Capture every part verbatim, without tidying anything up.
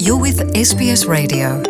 You're with S B S Radio.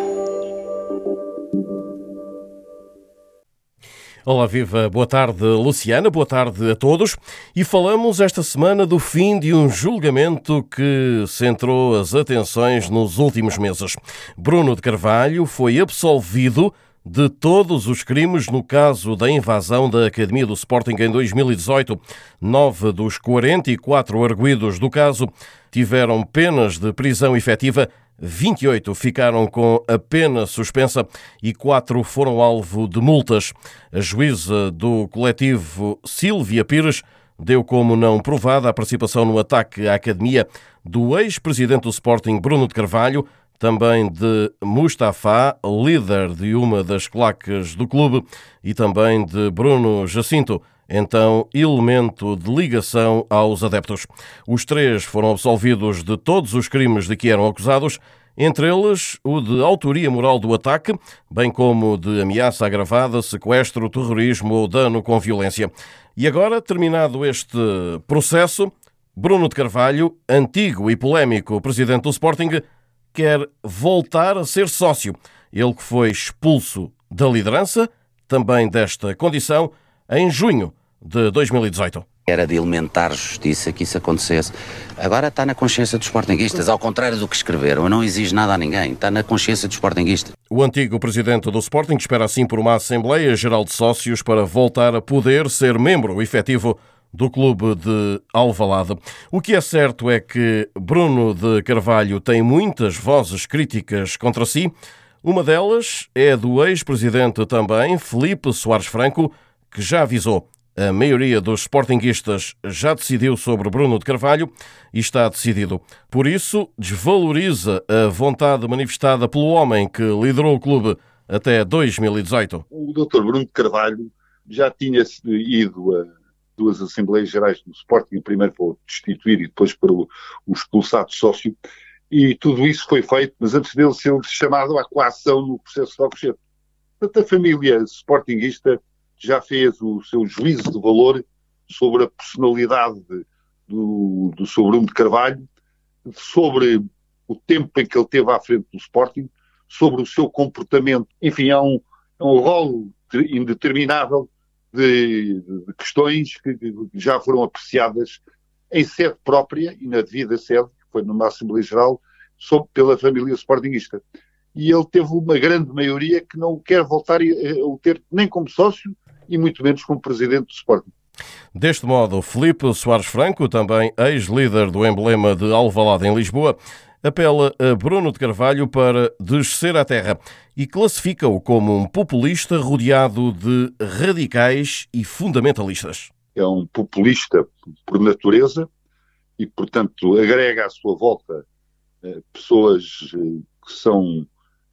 Olá, viva, boa tarde Luciana, boa tarde a todos. E falamos esta semana do fim de um julgamento que centrou as atenções nos últimos meses. Bruno de Carvalho foi absolvido de todos os crimes no caso da invasão da Academia do Sporting em dois mil e dezoito. Nove dos quarenta e quatro arguidos do caso tiveram penas de prisão efetiva, vinte e oito ficaram com a pena suspensa e quatro foram alvo de multas. A juíza do coletivo Sílvia Pires deu como não provada a participação no ataque à Academia do ex-presidente do Sporting, Bruno de Carvalho, também de Mustafa, líder de uma das claques do clube, e também de Bruno Jacinto, então elemento de ligação aos adeptos. Os três foram absolvidos de todos os crimes de que eram acusados, entre eles o de autoria moral do ataque, bem como de ameaça agravada, sequestro, terrorismo ou dano com violência. E agora, terminado este processo, Bruno de Carvalho, antigo e polémico presidente do Sporting, quer voltar a ser sócio. Ele que foi expulso da liderança, também desta condição, em junho de dois mil e dezoito. Era de elementar justiça que isso acontecesse. Agora está na consciência dos sportinguistas, ao contrário do que escreveram. Eu não exijo nada a ninguém, está na consciência dos sportinguistas. O antigo presidente do Sporting espera assim por uma Assembleia Geral de Sócios para voltar a poder ser membro efetivo do clube de Alvalade. O que é certo é que Bruno de Carvalho tem muitas vozes críticas contra si. Uma delas é do ex-presidente também, Filipe Soares Franco, que já avisou: a maioria dos sportinguistas já decidiu sobre Bruno de Carvalho e está decidido. Por isso, desvaloriza a vontade manifestada pelo homem que liderou o clube até dois mil e dezoito. O doutor Bruno de Carvalho já tinha ido a duas Assembleias Gerais do Sporting, primeiro para o destituir e depois para o, o expulsar de sócio, e tudo isso foi feito, mas antes dele ser chamado à coação no processo de Alcochete. Portanto, a família sportinguista já fez o seu juízo de valor sobre a personalidade do, do seu Bruno de Carvalho, sobre o tempo em que ele teve à frente do Sporting, sobre o seu comportamento. Enfim, é um, é um rol indeterminável de, de questões que já foram apreciadas em sede própria e na devida sede, que foi numa Assembleia Geral, sob pela família sportinguista. E ele teve uma grande maioria que não quer voltar a o ter nem como sócio e muito menos como presidente do Sporting. Deste modo, Filipe Soares Franco, também ex-líder do emblema de Alvalade em Lisboa, apela a Bruno de Carvalho para descer à terra e classifica-o como um populista rodeado de radicais e fundamentalistas. É um populista por natureza e, portanto, agrega à sua volta eh, pessoas eh, que são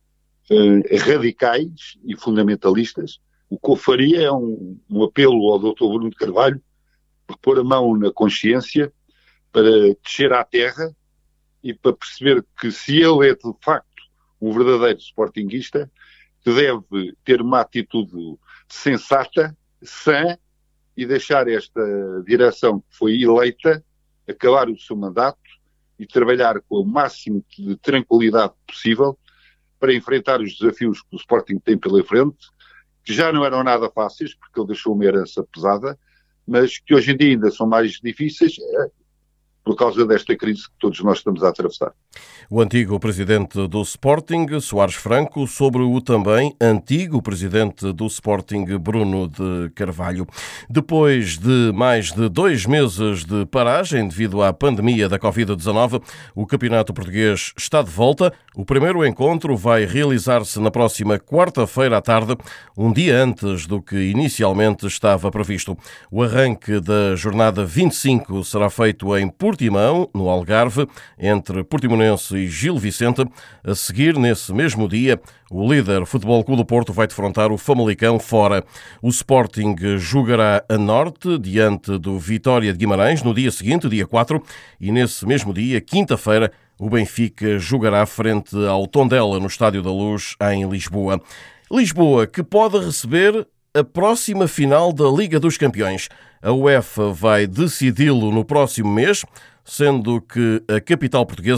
eh, radicais e fundamentalistas. O que eu faria é um, um apelo ao doutor Bruno de Carvalho por pôr a mão na consciência para descer à terra e para perceber que se ele é de facto um verdadeiro sportinguista, que deve ter uma atitude sensata, sã, e deixar esta direção que foi eleita acabar o seu mandato e trabalhar com o máximo de tranquilidade possível para enfrentar os desafios que o Sporting tem pela frente, que já não eram nada fáceis, porque ele deixou uma herança pesada, mas que hoje em dia ainda são mais difíceis, por causa desta crise que todos nós estamos a atravessar. O antigo presidente do Sporting, Soares Franco, sobre o também antigo presidente do Sporting, Bruno de Carvalho. Depois de mais de dois meses de paragem devido à pandemia da covid dezanove, o Campeonato Português está de volta. O primeiro encontro vai realizar-se na próxima quarta-feira à tarde, um dia antes do que inicialmente estava previsto. O arranque da jornada vinte e cinco será feito em Portimão, no Algarve, entre Portimonense e Gil Vicente. A seguir, nesse mesmo dia, o líder Futebol Clube do Porto vai defrontar o Famalicão fora. O Sporting jogará a norte, diante do Vitória de Guimarães, no dia seguinte, dia quatro, e nesse mesmo dia, quinta-feira, o Benfica jogará frente ao Tondela, no Estádio da Luz, em Lisboa. Lisboa, que pode receber a próxima final da Liga dos Campeões. A UEFA vai decidi-lo no próximo mês, sendo que a capital portuguesa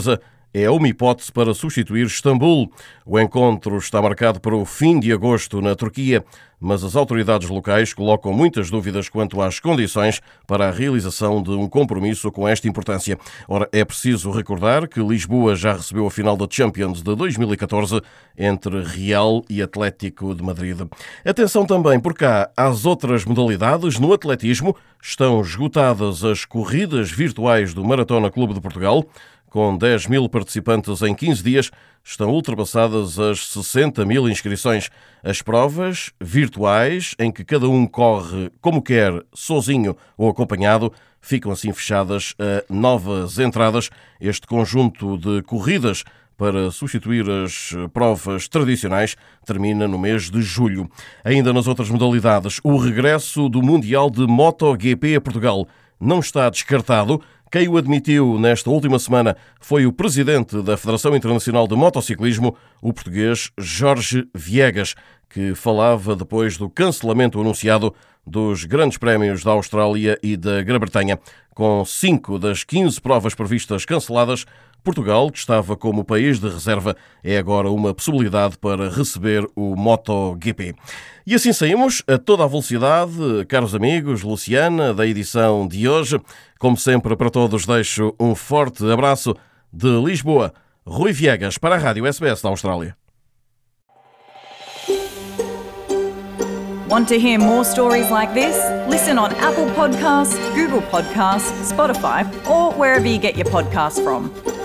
é uma hipótese para substituir Istambul. O encontro está marcado para o fim de agosto na Turquia, mas as autoridades locais colocam muitas dúvidas quanto às condições para a realização de um compromisso com esta importância. Ora, é preciso recordar que Lisboa já recebeu a final da Champions de dois mil e catorze entre Real e Atlético de Madrid. Atenção também por cá às outras modalidades. No atletismo estão esgotadas as corridas virtuais do Maratona Clube de Portugal. Com dez mil participantes em quinze dias, estão ultrapassadas as sessenta mil inscrições. As provas virtuais, em que cada um corre como quer, sozinho ou acompanhado, ficam assim fechadas a novas entradas. Este conjunto de corridas para substituir as provas tradicionais termina no mês de julho. Ainda nas outras modalidades, o regresso do Mundial de MotoGP a Portugal não está descartado. Quem o admitiu nesta última semana foi o presidente da Federação Internacional de Motociclismo, o português Jorge Viegas, que falava depois do cancelamento anunciado dos grandes prémios da Austrália e da Grã-Bretanha. Com cinco das quinze provas previstas canceladas, Portugal, que estava como país de reserva, é agora uma possibilidade para receber o MotoGP. E assim saímos a toda a velocidade, caros amigos, Luciana, da edição de hoje. Como sempre, para todos deixo um forte abraço de Lisboa. Rui Viegas para a Rádio S B S da Austrália. Want to hear more stories like this? Listen on Apple Podcasts, Google Podcasts, Spotify, or wherever you get your podcasts from.